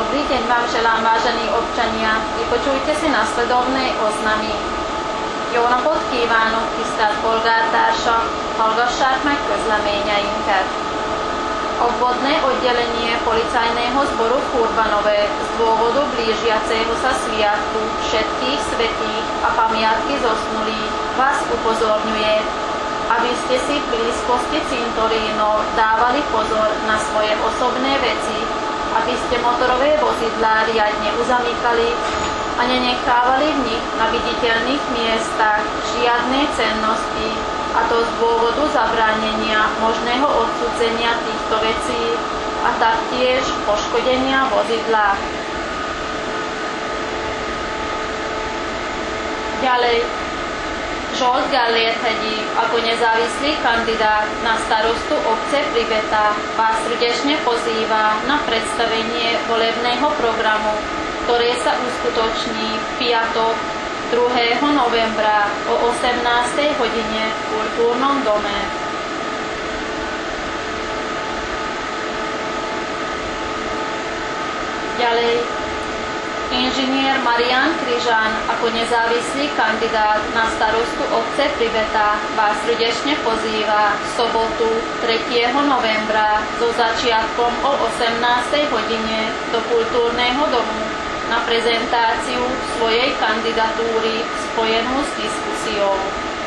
Dobrý deň vám želám, vážení občania. Vypočujte si nasledovné oznamy. Jó napot kívánok, tisztelt polgártársak! Hallgassák meg közleményeinket. Obvodné oddelenie policajného zboru v Urbanove z dôvodu blížiaceho sa sviatku všetkých svätých a pamiatky zosnulých vás upozorňuje, aby ste si v blízkosti cintorínov dávali pozor na svoje osobné veci, aby ste motorové vozidlá riadne uzamykali a nenechávali v nich na viditeľných miestach žiadne cennosti, a to z dôvodu zabránenia možného odsúdenia týchto vecí a taktiež poškodenia vozidla. Ďalej, Zsolt Gellérthegyi ako nezávislý kandidát na starostu obce Pribeta vás srdečne pozýva na predstavenie volebného programu, ktoré sa uskutoční v piatok 2. novembra o 18. hodine v Kultúrnom dome. Ďalej, inžinier Marián Kryžan ako nezávislý kandidát na starostu obce Pribeta vás srdečne pozýva v sobotu 3. novembra so začiatkom o 18. hodine do Kultúrneho domu na prezentáciu svojej kandidatúry spojenú s diskusiou.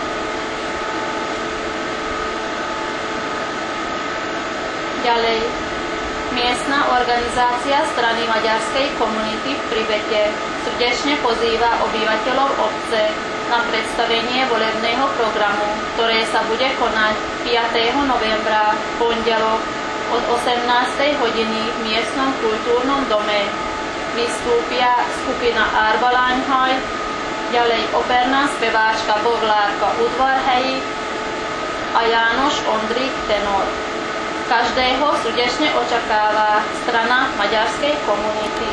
Ďalej, miestna organizácia strany maďarskej komunity v Pribete srdečne pozýva obyvateľov obce na predstavenie volebného programu, ktoré sa bude konať 5. novembra v pondelok od 18. hodiny v miestnom kultúrnom dome. Vystúpia skupina Árva Lányhaj, ďalej operná speváčka Boglárka Udvarhelyi a János Ondrík tenor. Každého srdečne očakáva strana maďarskej komunity.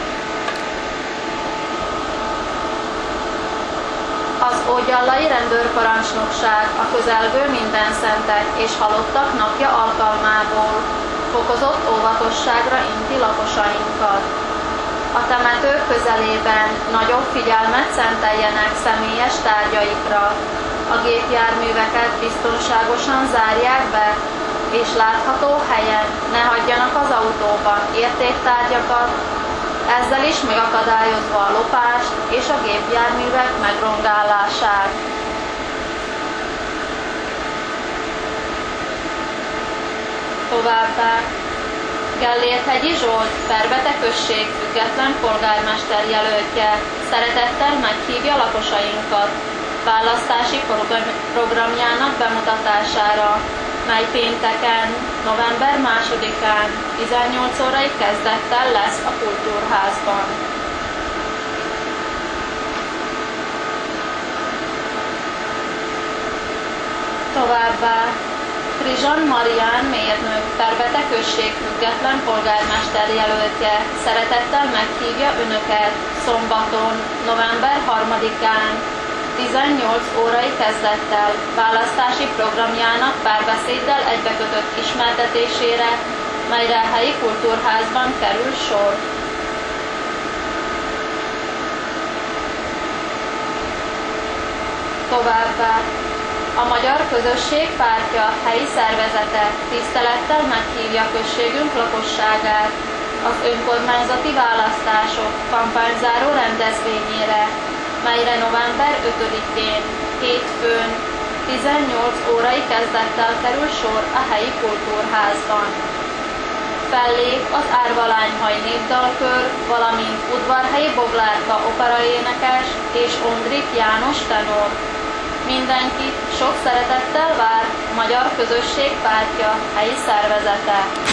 Az Ógyallai Rendőrparancsnokság a közelgő mindenszentek és halottak napja alkalmából fokozott óvatosságra inti lakosainkat. A temetők közelében nagyobb figyelmet szenteljenek személyes tárgyaikra, a gépjárműveket biztonságosan zárják be, és látható helyen ne hagyjanak az autóban értéktárgyakat, ezzel is megakadályozva a lopást és a gépjárművek megrongálását. Továbbá Gellérthegyi Zsolt, Perbete község független polgármester jelöltje szeretettel meghívja lakosainkat választási programjának bemutatására, mely pénteken, november 2-án 18 órai kezdettel lesz a Kultúrházban. Továbbá Kryžan Marián mérnök, Perbete község független polgármester jelöltje szeretettel meghívja Önöket szombaton, november 3-án 18 órai kezdettel választási programjának párbeszéddel egybekötött ismertetésére, melyre a helyi kultúrházban kerül sor. Továbbá a Magyar Közösség Pártja helyi szervezete tisztelettel meghívja községünk lakosságát az önkormányzati választások kampányzáró rendezvényére, melyre november 5-én, hétfőn 18 órai kezdettel kerül sor a helyi kultúrházban. Fellép az Árva Lányhaj népdalkör, valamint Udvarhelyi Boglárka operaénekes és Ondrik János tenor. Mindenkit sok szeretettel vár a Magyar Közösség Pártja helyi szervezete.